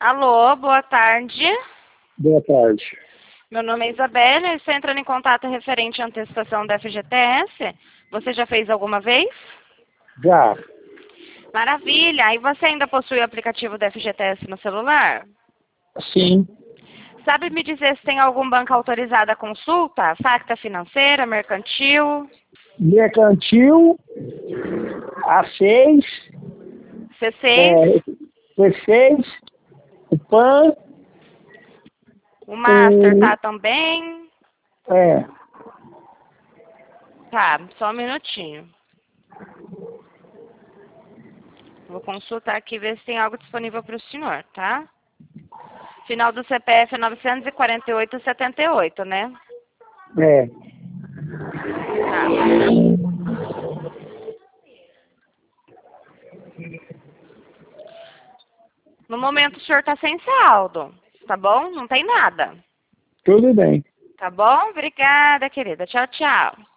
Alô, boa tarde. Boa tarde. Meu nome é Isabela e estou entrando em contato referente à antecipação da FGTS. Você já fez alguma vez? Já. Maravilha! E você ainda possui o aplicativo da FGTS no celular? Sim. Sabe me dizer se tem algum banco autorizado à consulta? Facta financeira, mercantil, Mercantil, A6, C6, P6, o PAN, o Master o... tá também? É, Tá, só um minutinho. Vou consultar aqui e ver se tem algo disponível para o senhor, tá? Final do CPF é 948,78, né? é. Tá. No momento o senhor tá sem saldo, tá bom? Não tem nada. Tudo bem. Tá bom? Obrigada, querida. Tchau, tchau.